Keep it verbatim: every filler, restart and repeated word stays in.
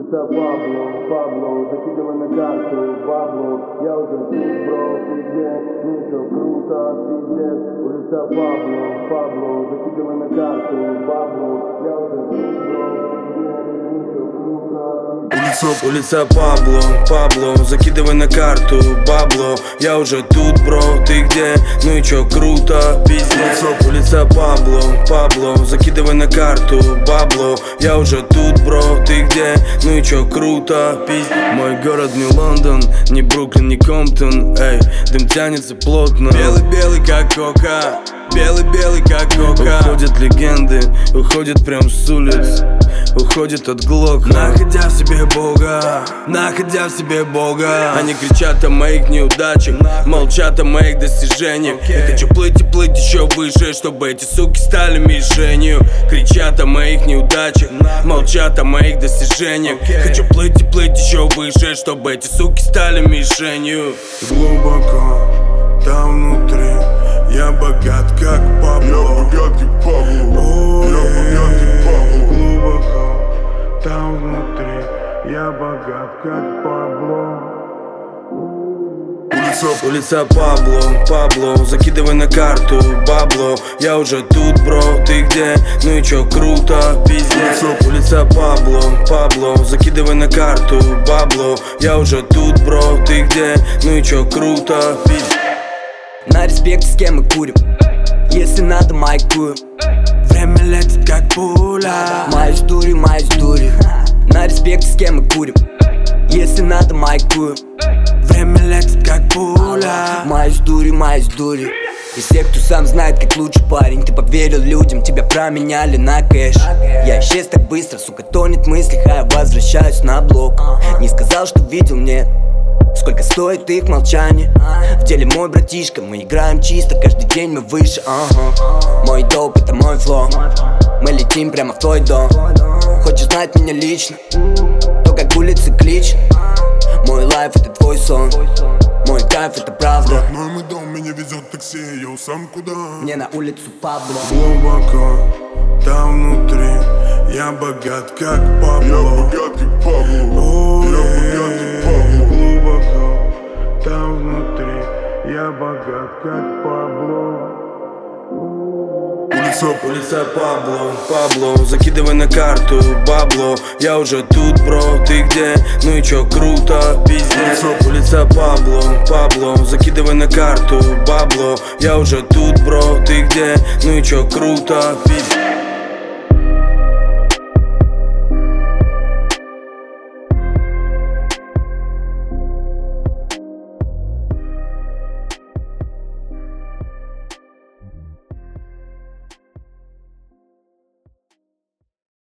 Улица Пабло, Пабло, закидывай на карту, бабло. Я уже тут, бро, ты где? Ну чё, круто, пиздец. Улица Пабло, Пабло, закидывай на карту, бабло. Я уже тут, бро, ты где? Ну чё, круто, пиздец. Улица Пабло, Пабло, закидывай на карту, бабло. Я уже тут, бро, ты где? Ну и чё, круто, пиздец. Улица Пабло, Пабло, закидывай на карту, бабло. Я уже тут, бро, ты где? Ну и чё, круто, пиздец. Мой город не Лондон, не Бруклин, не Комптон, эй, дым тянется плотно. Белый-белый как кока, белый-белый как кока. Уходят легенды, уходят прям с улиц, уходят от глок, находя в себе Бога, находя в себе Бога. Они кричат о моих неудачах, молчат о моих достижениях. Я хочу плыть и плыть еще выше, чтобы эти суки стали мишенью. Кричат о моих неудачах, молчат о моих достижениях. Хочу плыть и плыть еще выше, чтобы эти суки стали мишенью. Глубоко там внутри я богат как Пабло. Я богат как Пабло. Я богат как Пабло. Глубоко там внутри я богат как Пабло. Улица Пабло, Пабло, закидывай на карту, бабло. Я уже тут, бро, ты где? Ну и чё, круто, пиздец. Улица Пабло, Пабло, закидывай на карту, бабло. Я уже тут, бро, ты где? Ну и чё, круто, пиздец. На респект, с кем мы курим, если надо, майкую. Время летит как пуля. Мои дури, мои дури. На респект, с кем мы курим, если надо, майкую. Время летит как пуля. Мои дури, мои дури. Из тех, кто сам знает, как лучше, парень. Ты поверил людям, тебя променяли на кэш. Я исчез так быстро, сука, тонет в мыслях, а я возвращаюсь на блок. Не сказал, что видел, нет. Сколько стоит их молчание? В деле мой братишка, мы играем чисто, каждый день мы выше, ага. Мой доп, это мой флоу. Мы летим прямо в твой дом. Хочешь знать меня лично? То, как улицы клич. Мой лайф, это твой сон. Мой кайф, это правда. Родной мой дом, меня везет такси, я сам куда? Мне на улицу Пабло. Глубоко там внутри я богат как Пабло. Я богат как Пабло. Я богат как Пабло. Глубоко там внутри я богат как Пабло. Улица Пабло, Пабло, закидывай на карту, бабло. Я уже тут, бро, ты где? Ну и чё, круто, пиздец. Улица Пабло, Пабло, закидывай на карту, бабло. Я уже тут, бро, ты где? Ну и чё, круто, пиздец.